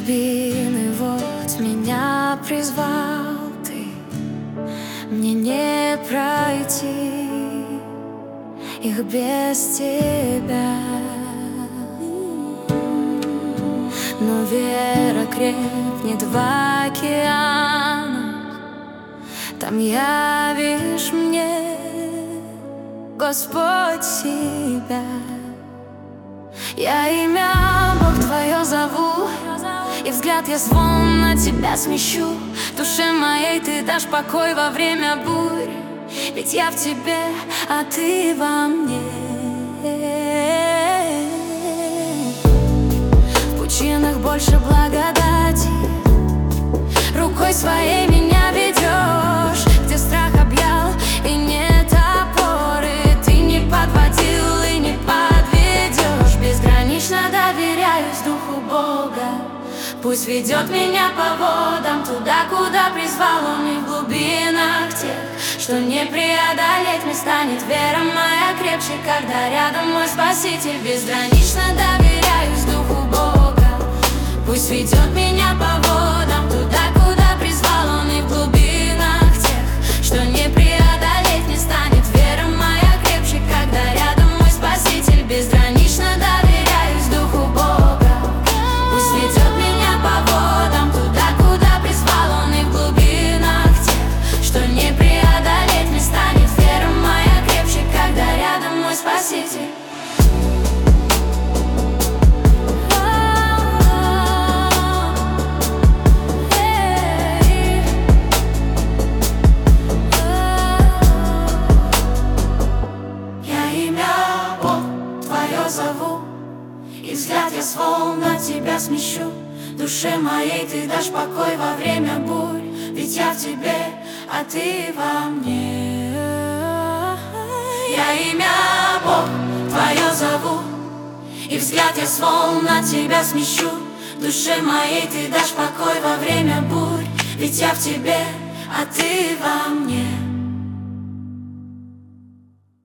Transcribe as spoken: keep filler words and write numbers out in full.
глубины вот меня призвал ты. Мне не пройти их без тебя. Но вера крепнет в океанах, там явишь мне, Господь, себя. Я имя Бог Твое зову, и взгляд я звон на Тебя смещу. Душе моей Ты дашь покой во время бурь, ведь я в Тебе, а Ты во мне. В пучинах больше благодати, рукой своей меня ведешь. Где страх объял и нет опоры, Ты не подводил и не подведешь. Безгранично доверяюсь Духу Бога, пусть ведет меня по водам туда, куда призвал Он, и в глубинах тех, что не преодолеть мне станет. Вера моя крепче, когда рядом мой Спаситель. Безгранично доверяюсь Духу Бога, пусть ведет меня по водам туда, куда призвал Он, и в глубинах тех, что не преодолеть не станет. Вера моя крепче, когда рядом мой Спаситель. Безгранично доверяюсь Духу Бога, пусть ведет меня по водам туда, куда призвал Он, и в глубинах тех, что не преодолеть не станет. Вера моя крепче, когда рядом мой Спаситель. Зову, и взгляд я с волн на Тебя смещу. Душе моей Ты дашь покой во время бурь, ведь я в Тебе, а Ты во мне. Я имя Бог Твое зову, и взгляд я с волн на Тебя смещу. Душе моей Ты дашь покой во время бурь, ведь я в Тебе, а Ты во мне.